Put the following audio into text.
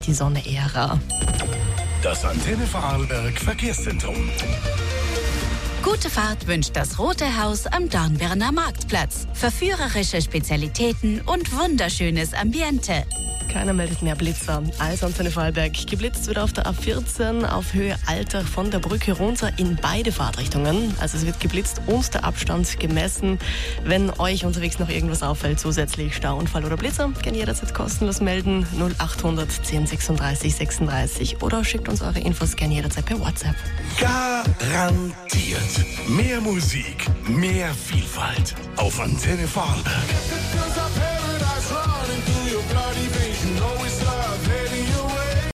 die Sonne eher rar. Das Antenne Vorarlberg Verkehrszentrum. Gute Fahrt wünscht das Rote Haus am Dornbirner Marktplatz. Verführerische Spezialitäten und wunderschönes Ambiente. Keiner meldet mehr Blitzer als Antenne Vorarlberg. Geblitzt wird auf der A14 auf Höhe Altach von der Brücke runter in beide Fahrtrichtungen. Also es wird geblitzt und der Abstand gemessen. Wenn euch unterwegs noch irgendwas auffällt, zusätzlich Stauunfall oder Blitzer, gerne jederzeit kostenlos melden. 0800 10 36 36 oder schickt uns eure Infos gerne jederzeit per WhatsApp. Garantiert mehr Musik, mehr Vielfalt auf Antenne Vorarlberg. Paradise running through your bloody veins. You know it's